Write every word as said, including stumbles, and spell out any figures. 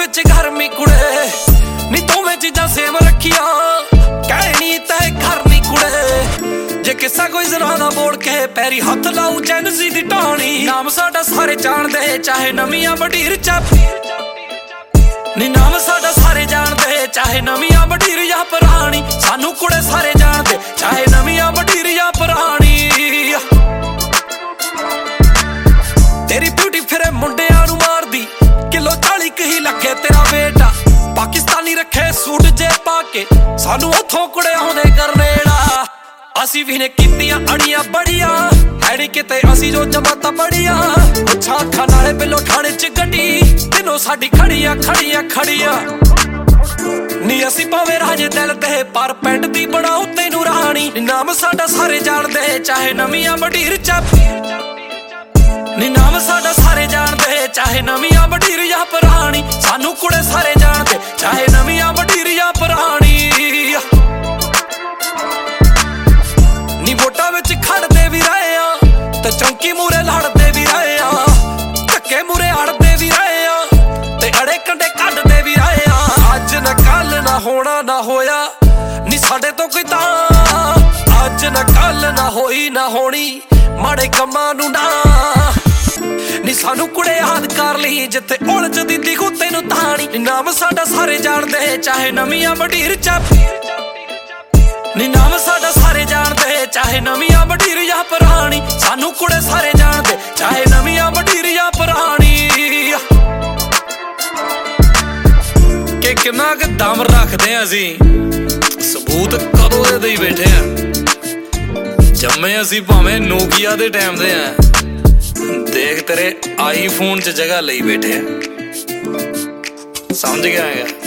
विच गरमी कुड़े नी दोवें चीजां सेम रखिया कहनी तै घर नी कुड़े जे किस्सा कोई जरा दा बोल के पैरी हथ लाऊ जैनसी दी टाणी नाम साडा सारे जाणदे चाहे नवीं वडीर चापी नी नाम साडा सारे जानदे चाहे नवीं वडीर या पुरानी सानू कुड़े सारे जानदे चाहे नवीं वडीर या पुरानी तेरी ब्यूटी फिरे मुंडियां नू मारदी किलो चाली कही लगे तेरा बेटा पाकिस्तानी रखे सूट जे पाके सानू उथों कुड़े आउंदे करनेड़ा असी भी ने कीतियां अड़ियां बड़ियां हैनी किते असी जो जमाता बड़ियां अच्छा अखां नाले बिलो ठाणे च गड्डी तिनो साडी खड़ियां खड़ियां खड़ियां नी असी भावे राजे दिल ते पर पेंट दी बनाओ तैनू राणी नाम साडा सारे जानदे चाहे नवीं वडीर चापी नी नाम साडा सारे जानदे चाहे नवीं वडीर या पुरानी सानू कुड़े सारे जानदे चाहे नवीं वडीर या पुरानी नी वोटां विच खड़दे भी रहे आ ते चौंकी मूरे लड़दे भी रहे आ धक्के मूरे अड़दे भी रहे आ ते अड़े कंडे कड्डदे भी रहे आ अज न कल ना होना ना होया नी साडे तो कोई तां अज न कल ना होई ना होनी माड़े कम्मां नू ना नी सानू कुड़े याद कर ली जिथे उलझ दिंदी को तैनू ताणी नाम साडा सारे जानदे चाहे नवीं वडीर चापी नी नाम साडा सारे जानदे चाहे नवीं वडीर या पुरानी सानू कुड़े सारे जानदे चाहे नवीं वडीर या पुरानी कि किन्ना क दम रखदे असी सबूत कदों दे देई बैठे आ जम्मे असी भावें नोकिया दे टाइम दे आ देख तेरे आईफोन च जगह लई बैठे समझ गया है।